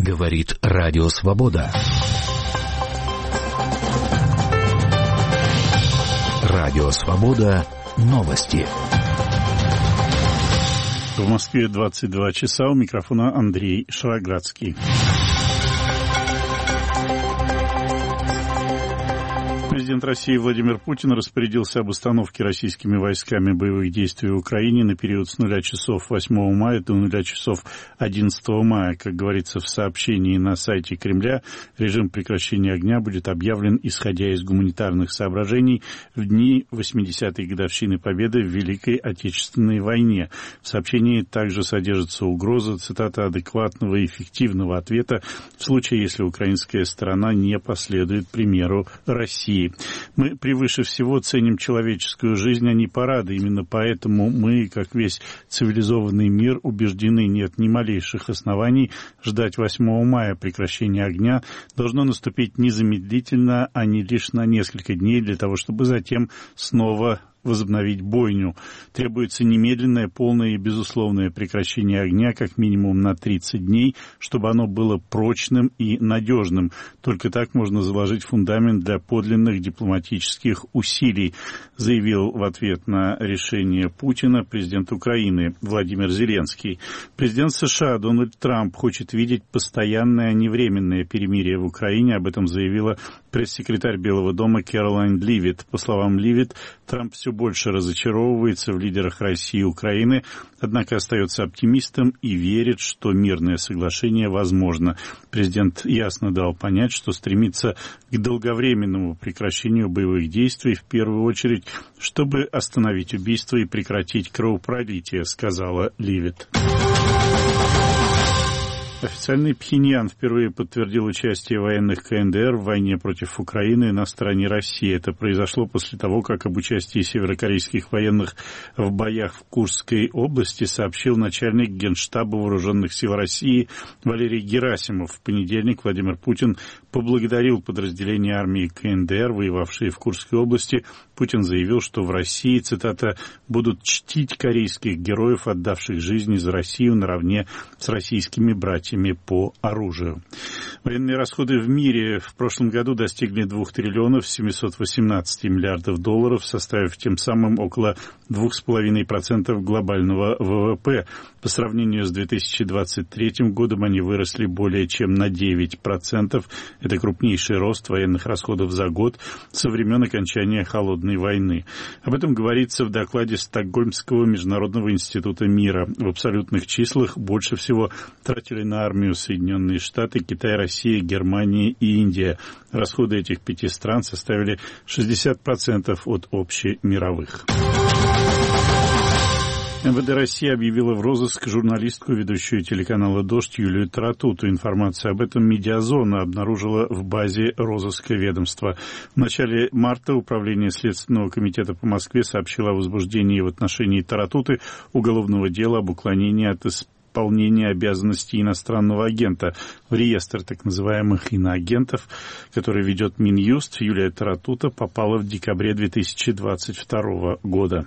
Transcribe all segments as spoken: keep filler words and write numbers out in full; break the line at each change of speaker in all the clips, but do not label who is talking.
Говорит Радио Свобода. Радио Свобода. Новости.
В Москве двадцать два часа. У микрофона Андрей Шароградский. Президент России Владимир Путин распорядился об установке российскими войсками боевых действий в Украине на период с нуля часов восьмого мая до нуля часов одиннадцатого мая. Как говорится в сообщении на сайте Кремля, режим прекращения огня будет объявлен, исходя из гуманитарных соображений, в дни восьмидесятой годовщины Победы в Великой Отечественной войне. В сообщении также содержится угроза, цитата, адекватного и эффективного ответа в случае, если украинская сторона не последует примеру России. Мы превыше всего ценим человеческую жизнь, а не парады. Именно поэтому мы, как весь цивилизованный мир, убеждены, нет ни малейших оснований ждать восьмого мая. Прекращение огня должно наступить незамедлительно, а не лишь на несколько дней, для того, чтобы затем снова возобновить бойню. Требуется немедленное, полное и безусловное прекращение огня как минимум на тридцать дней, чтобы оно было прочным и надежным. Только так можно заложить фундамент для подлинных дипломатических усилий, заявил в ответ на решение Путина президент Украины Владимир Зеленский. Президент США Дональд Трамп хочет видеть постоянное, а не временное перемирие в Украине. Об этом заявила пресс-секретарь Белого дома Кэролайн Ливит. По словам Ливит, Трамп все больше разочаровывается в лидерах России и Украины, однако остается оптимистом и верит, что мирное соглашение возможно. Президент ясно дал понять, что стремится к долговременному прекращению боевых действий, в первую очередь, чтобы остановить убийство и прекратить кровопролитие, сказала Ливит. Официальный Пхеньян впервые подтвердил участие военных ка эн дэ эр в войне против Украины на стороне России. Это произошло после того, как об участии северокорейских военных в боях в Курской области сообщил начальник Генштаба Вооруженных сил России Валерий Герасимов. В понедельник Владимир Путин поблагодарил подразделения армии ка эн дэ эр, воевавшие в Курской области. Путин заявил, что в России, цитата, «будут чтить корейских героев, отдавших жизни за Россию наравне с российскими братьями по оружию». Военные расходы в мире в прошлом году достигли двух триллионов семисот восемнадцати миллиардов долларов, составив тем самым около двух с половиной процентов глобального вэ вэ пэ. По сравнению с две тысячи двадцать третьим годом они выросли более чем на девять процентов. Это крупнейший рост военных расходов за год со времен окончания Холодной войны. Об этом говорится в докладе Стокгольмского международного института мира. В абсолютных числах больше всего тратили на армию Соединенные Штаты, Китай, Россия, Германия и Индия. Расходы этих пяти стран составили шестьдесят процентов от общемировых. эм вэ дэ России объявила в розыск журналистку, ведущую телеканала «Дождь» Юлию Таратуту. Информацию об этом «Медиазона» обнаружила в базе розыска ведомства. В начале марта Управление Следственного комитета по Москве сообщило о возбуждении в отношении Таратуты уголовного дела об уклонении от исполнения обязанностей иностранного агента. В реестр так называемых иноагентов, который ведет Минюст, Юлия Таратута попала в декабре две тысячи двадцать второго года.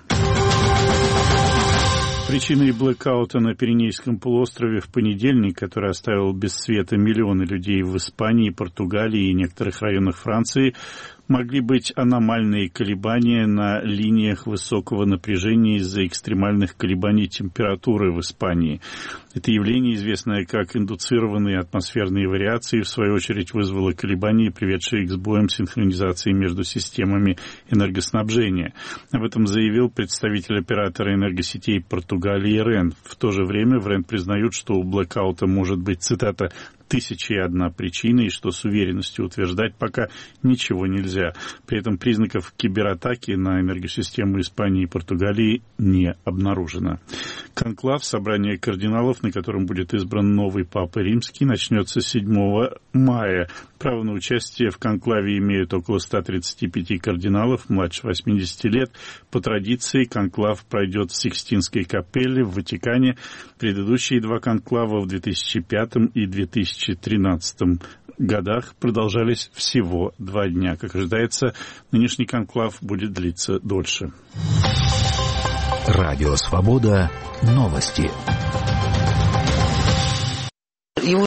Причиной блэкаута на Пиренейском полуострове в понедельник, который оставил без света миллионы людей в Испании, Португалии и некоторых районах Франции, могли быть аномальные колебания на линиях высокого напряжения из-за экстремальных колебаний температуры в Испании. Это явление, известное как индуцированные атмосферные вариации, в свою очередь вызвало колебания, приведшие к сбоям синхронизации между системами энергоснабжения. Об этом заявил представитель оператора энергосетей Португалии РЕН. В то же время в РЕН признают, что у блэкаута может быть, цитата, «тысяча и одна причина», и что с уверенностью утверждать пока ничего нельзя. При этом признаков кибератаки на энергосистему Испании и Португалии не обнаружено. Конклав, собрание кардиналов, на котором будет избран новый Папа Римский, начнется седьмого мая. Право на участие в конклаве имеют около ста тридцати пяти кардиналов, младше восьмидесяти лет. По традиции конклав пройдет в Сикстинской капелле в Ватикане. Предыдущие два конклава в две тысячи пятом и две тысячи тринадцатом годах продолжались всего два дня. Как ожидается, нынешний конклав будет длиться дольше.
Радио «Свобода». Новости.